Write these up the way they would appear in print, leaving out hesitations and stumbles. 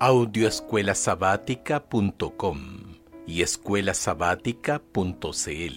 Audioescuelasabática.com y escuelasabática.cl.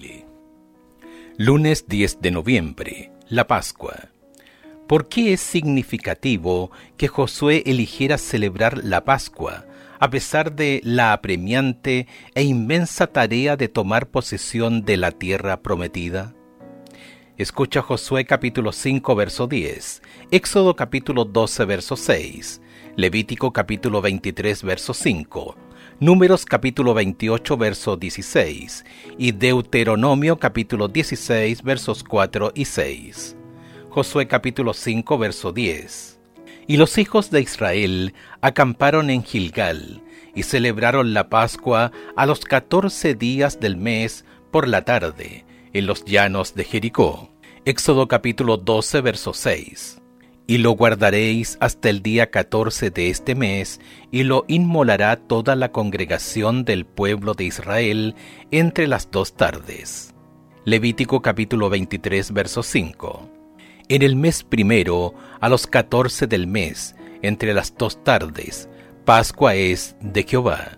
Lunes 10 de noviembre, la Pascua. ¿Por qué es significativo que Josué eligiera celebrar la Pascua, a pesar de la apremiante e inmensa tarea de tomar posesión de la tierra prometida? Escucha Josué capítulo 5, verso 10, Éxodo capítulo 12, verso 6, Levítico capítulo 23, verso 5, Números capítulo 28, verso 16 y Deuteronomio capítulo 16, versos 4 y 6. Josué capítulo 5, verso 10. Y los hijos de Israel acamparon en Gilgal y celebraron la Pascua a los 14 días del mes por la tarde, en los llanos de Jericó. Éxodo capítulo 12, verso 6. Y lo guardaréis hasta el día 14 de este mes, y lo inmolará toda la congregación del pueblo de Israel entre las dos tardes. Levítico capítulo 23, verso 5. En el mes primero, a los 14 del mes, entre las dos tardes, Pascua es de Jehová.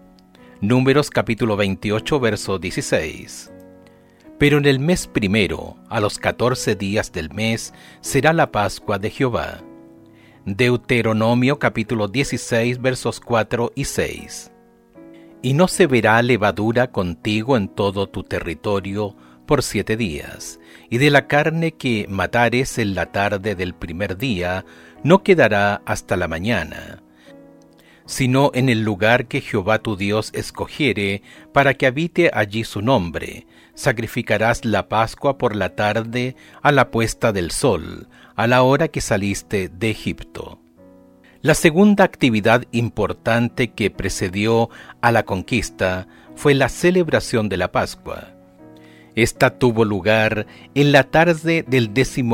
Números capítulo 28, verso 16. Pero en el mes primero, a los 14 días del mes, será la Pascua de Jehová. Deuteronomio capítulo 16, versos 4 y 6. Y no se verá levadura contigo en todo tu territorio por 7 días, y de la carne que matares en la tarde del primer día, no quedará hasta la mañana, sino en el lugar que Jehová tu Dios escogiere, para que habite allí su nombre. Sacrificarás la Pascua por la tarde a la puesta del sol, a la hora que saliste de Egipto. La segunda actividad importante que precedió a la conquista fue la celebración de la Pascua. Esta tuvo lugar en la tarde del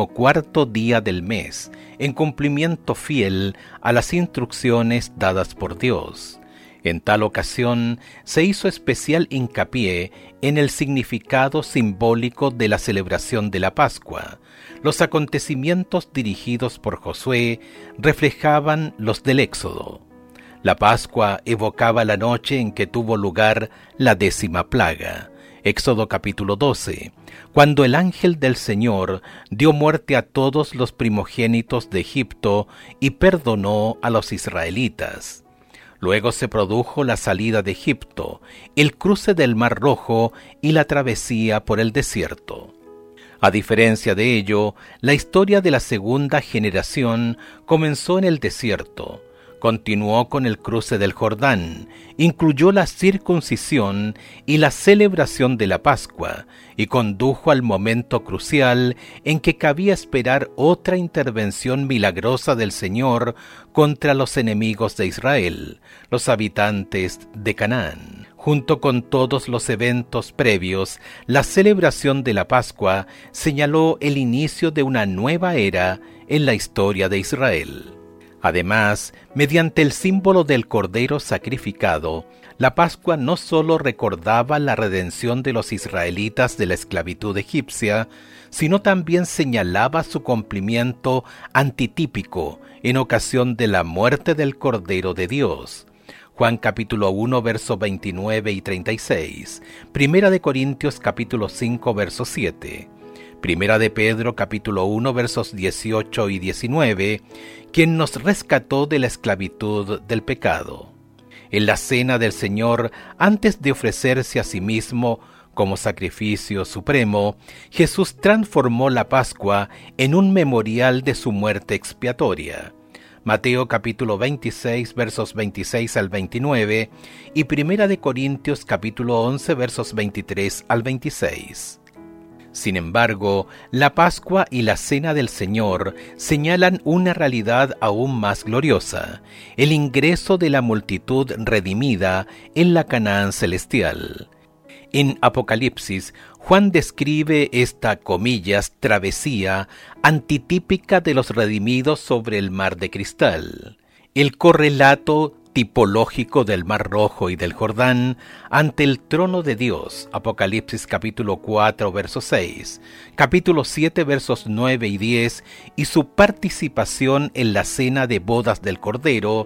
14º día del mes, en cumplimiento fiel a las instrucciones dadas por Dios. En tal ocasión se hizo especial hincapié en el significado simbólico de la celebración de la Pascua. Los acontecimientos dirigidos por Josué reflejaban los del Éxodo. La Pascua evocaba la noche en que tuvo lugar la 10ª plaga. Éxodo capítulo 12, cuando el ángel del Señor dio muerte a todos los primogénitos de Egipto y perdonó a los israelitas. Luego se produjo la salida de Egipto, el cruce del Mar Rojo y la travesía por el desierto. A diferencia de ello, la historia de la segunda generación comenzó en el desierto, continuó con el cruce del Jordán, incluyó la circuncisión y la celebración de la Pascua, y condujo al momento crucial en que cabía esperar otra intervención milagrosa del Señor contra los enemigos de Israel, los habitantes de Canaán. Junto con todos los eventos previos, la celebración de la Pascua señaló el inicio de una nueva era en la historia de Israel. Además, mediante el símbolo del Cordero sacrificado, la Pascua no solo recordaba la redención de los israelitas de la esclavitud egipcia, sino también señalaba su cumplimiento antitípico en ocasión de la muerte del Cordero de Dios. Juan capítulo 1, versos 29 y 36, Primera de Corintios capítulo 5, verso 7, Primera de Pedro capítulo 1, versos 18 y 19, quien nos rescató de la esclavitud del pecado. En la cena del Señor, antes de ofrecerse a sí mismo como sacrificio supremo, Jesús transformó la Pascua en un memorial de su muerte expiatoria. Mateo capítulo 26, versos 26 al 29 y Primera de Corintios capítulo 11, versos 23 al 26. Sin embargo, la Pascua y la Cena del Señor señalan una realidad aún más gloriosa, el ingreso de la multitud redimida en la Canaán celestial. En Apocalipsis, Juan describe esta, comillas, travesía antitípica de los redimidos sobre el mar de cristal. El correlato tipológico del Mar Rojo y del Jordán ante el trono de Dios, Apocalipsis capítulo 4, verso 6, capítulo 7, versos 9 y 10, y su participación en la cena de bodas del Cordero,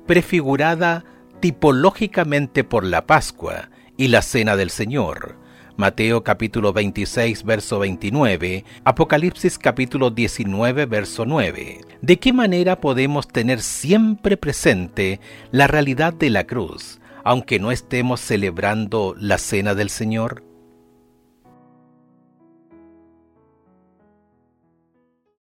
prefigurada tipológicamente por la Pascua y la Cena del Señor. Mateo capítulo 26, verso 29, Apocalipsis capítulo 19, verso 9. ¿De qué manera podemos tener siempre presente la realidad de la cruz, aunque no estemos celebrando la Cena del Señor?